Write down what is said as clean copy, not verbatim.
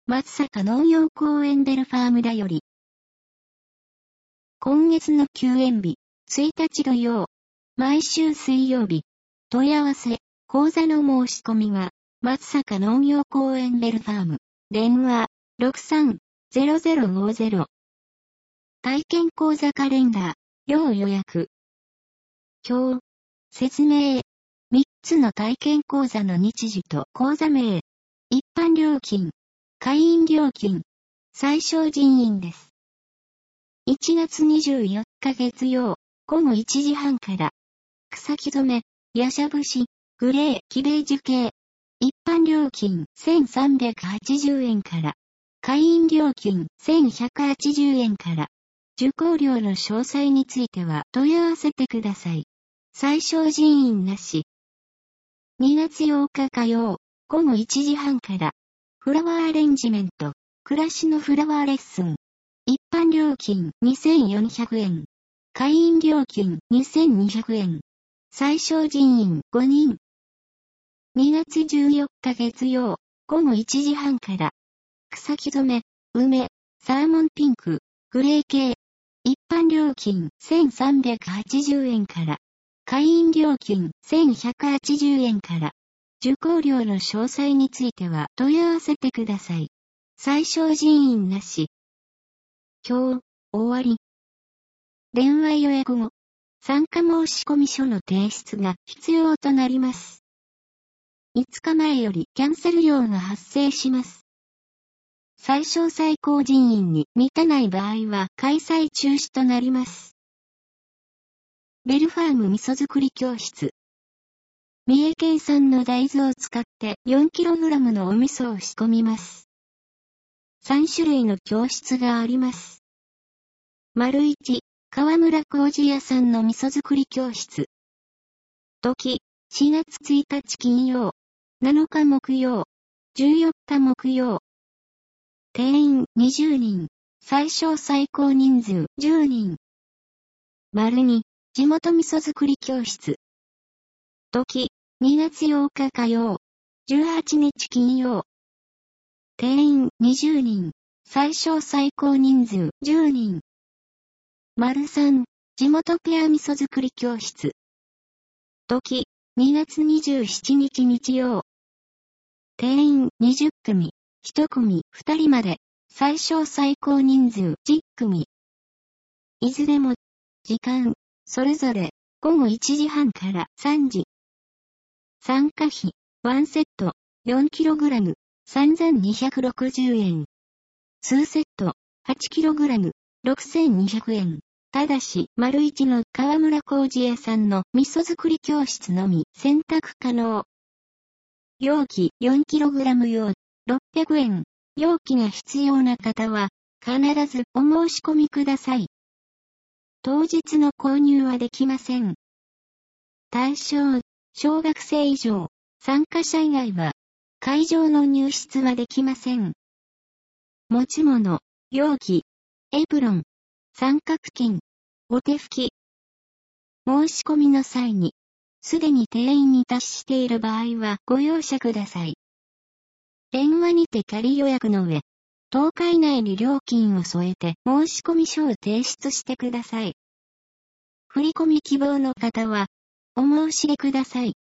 松阪農業公園ベルファームだより。今月の休園日、1日土曜、毎週水曜日、問い合わせ、講座の申し込みは、松阪農業公園ベルファーム、電話、63-0050。体験講座カレンダー、要予約。表、説明。3つの体験講座の日時と講座名。一般料金、会員料金、最小人員です。1月24日月曜、午後1時半から、草木染め、ヤシャ節、グレー、木ベージュ系。一般料金1380円から、会員料金1180円から、受講料の詳細については問い合わせてください。最小人員なし。2月8日火曜、午後1時半から、フラワーアレンジメント、暮らしのフラワーレッスン。一般料金2400円。会員料金2200円。最小人員5人。2月14日月曜、午後1時半から、草木染め、梅、サーモンピンク、グレー系。一般料金1380円から、会員料金1180円から、受講料の詳細については問い合わせてください。最小人員なし。今日、終わり。電話予約後、参加申込書の提出が必要となります。5日前よりキャンセル料が発生します。最小最高人員に満たない場合は開催中止となります。ベルファーム味噌作り教室。三重県産の大豆を使って 4kg のお味噌を仕込みます。3種類の教室があります。1、河村麹屋さんの味噌作り教室。時、4月1日金曜、7日木曜、14日木曜。定員20人、最小最高人数10人。2、地元味噌作り教室。時、2月8日火曜、18日金曜。定員20人、最小最高人数10人。3、地元ペア味噌作り教室。時、2月27日日曜。定員20組、1組2人まで、最小最高人数10組。いずれも、時間、それぞれ、午後1時半から3時。参加費、1セット、4kg、3260円。2セット、8kg、6200円。ただし、1の河村麹屋さんの味噌作り教室のみ選択可能。容器 4kg 用、600円。容器が必要な方は、必ずお申し込みください。当日の購入はできません。対象、小学生以上、参加者以外は、会場の入室はできません。持ち物、容器、エプロン、三角巾、お手拭き。申し込みの際に、すでに定員に達している場合はご容赦ください。電話にて仮予約の上、10日以内に料金を添えて申込書を提出してください。振込希望の方は、お申し出ください。